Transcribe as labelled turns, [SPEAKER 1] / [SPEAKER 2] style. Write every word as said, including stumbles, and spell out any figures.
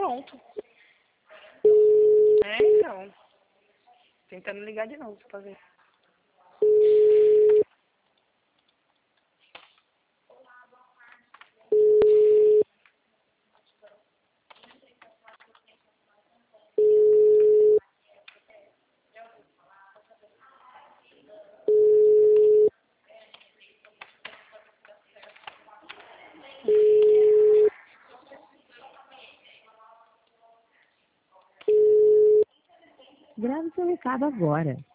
[SPEAKER 1] pronto. É, então. Tentando ligar de novo pra ver.
[SPEAKER 2] Grave seu recado agora.